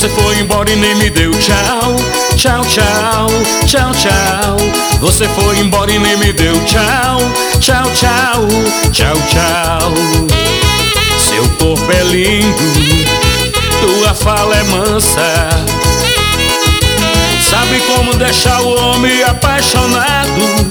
Você foi embora e nem me deu tchau. Tchau, tchau, tchau, tchau. Você foi embora e nem me deu tchau. Tchau, tchau, tchau, tchau. Seu corpo é lindo, tua fala é mansa. Sabe como deixar o homem apaixonado.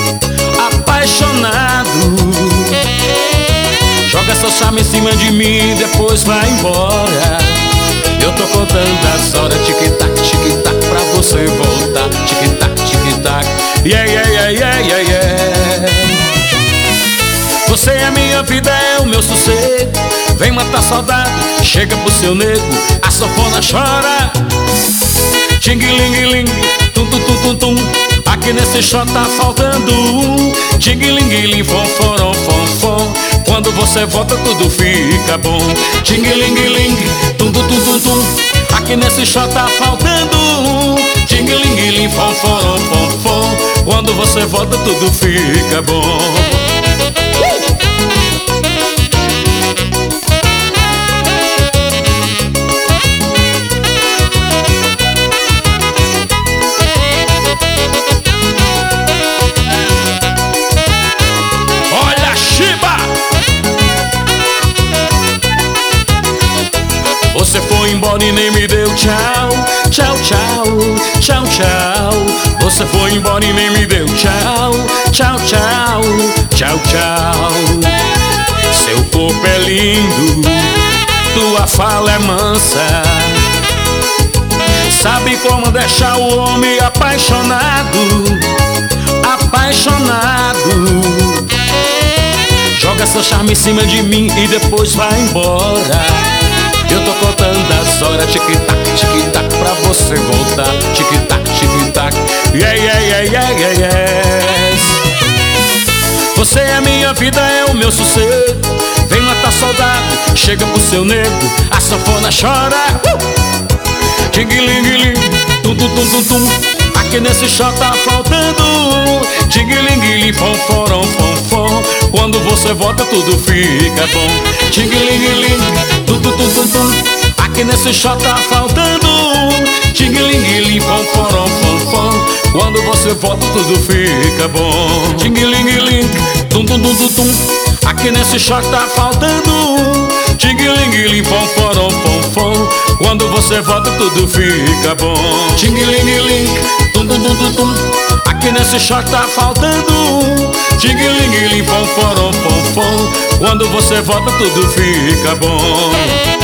Apaixonado. Joga seu charme em cima de mim e depois vai embora. Eu tô contando as horas, tic-tac, tic-tac, pra você voltar. Tic-tac, tic-tac, yeah, yeah, yeah, yeah, yeah, yeah. Você é minha vida, é o meu sossego. Vem matar saudade, chega pro seu nego. A sanfona chora, ting-ling-ling, tum-tum-tum-tum-tum. Aqui nesse shot tá faltando um. Ting-ling-ling, fom-forom, fom-fom. Quando você volta tudo fica bom. Ting-ling-ling, tum-tum-tum-tum-tum. Aqui nesse shot tá faltando um. Ting-ling-ling, fom-forom, fom-fom. Quando você volta tudo fica bom. Você foi embora e nem me deu tchau. Tchau, tchau, tchau, tchau. Você foi embora e nem me deu tchau. Tchau, tchau, tchau, tchau. Seu corpo é lindo, tua fala é mansa. Sabe como deixar o homem apaixonado. Apaixonado. Joga seu charme em cima de mim e depois vai embora. Eu tô contando as horas, tic-tac, tic-tac, pra você voltar. Tic-tac, tic-tac, yeah, yeah, yeah, yeah, yeah, yes. Você é minha vida, é o meu sossego. Vem matar saudade, chega pro seu nego. A sanfona chora, ting-ling-ling, tum-tum-tum-tum-tum. Aqui nesse shot tá faltando um. Ting-ling-ling, fom-forom, fom-fom. Quando você volta tudo fica bom. Ting-ling-ling, tum-tum-tum-tum-tum. Aqui nesse shot tá faltando um. Ting-ling-ling, fom-forom, fom-fom. Quando você volta tudo fica bom. Ting-ling-ling, tum-tum-tum-tum-tum. Aqui nesse shot tá faltando um. Ting-ling-ling, fom-forom, fom-fom. Quando você volta tudo fica bom. Ting-ling-ling, tum-tum-tum-tum-tum. Aqui nesse shot tá faltando um. Ting-ling-ling, fom-forom, fom-fom. Quando você volta tudo fica bom.